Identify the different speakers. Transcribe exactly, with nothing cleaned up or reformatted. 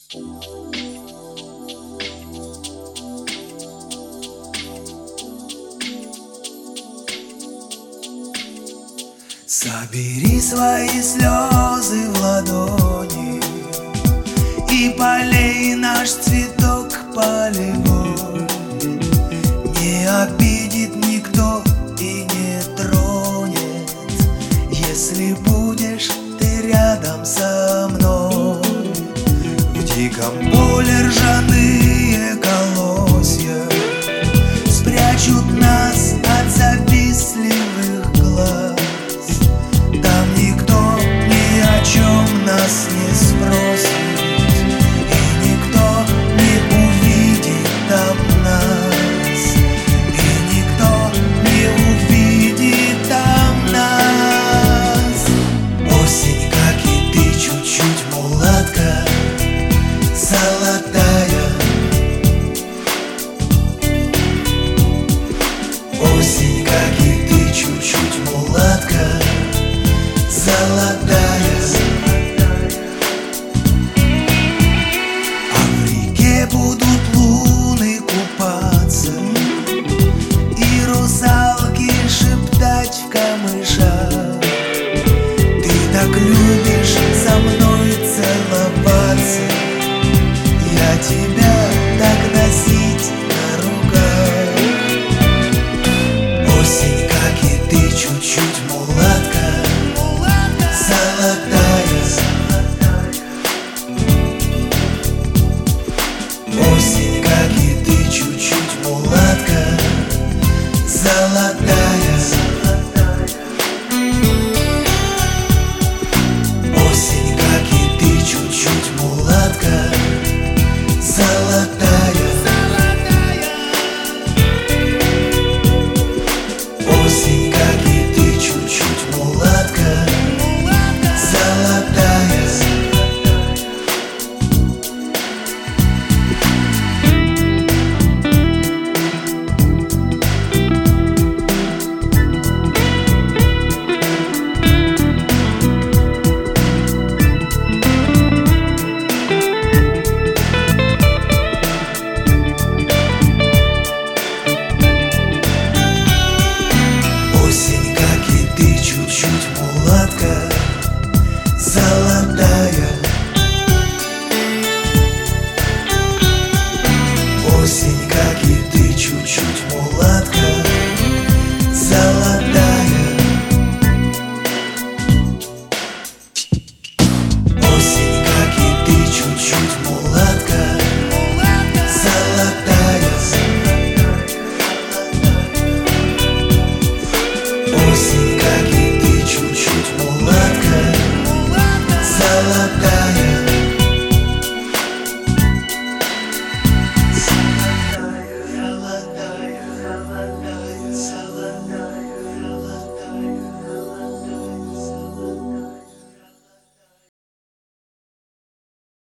Speaker 1: Собери свои слезы в ладони и полей наш цветок полевой. Не обидит никто и не тронет, если будешь ты рядом со мной. В диком поле ржаные колосья спрячут нас от завистливых глаз. Там никто ни о чем нас не спросит, и никто не увидит там нас, и никто не увидит там нас. Осень, как и ты, чуть-чуть мулатка золотая. Осень, как и ты, чуть-чуть мулатка золотая. А в реке будут луны купаться и русалки шептать в камышах. Ты так любишь со мной целоваться, я тебя так носить на руках. Осень, как и ты, чуть-чуть мулатка золотая. Осень, как и ты, чуть-чуть мулатка золотая. Осень, как и ты, чуть-чуть мулатка золотая. Осень, как и ты, чуть-чуть мулатка золотая. Осень, как и ты, чуть-чуть мулатка золотая. Осень, как и ты, чуть-чуть мулатка золотая. Осень, как и ты, чуть-чуть мулатка золотая. Осень, как и ты, чуть-чуть мулатка золотая.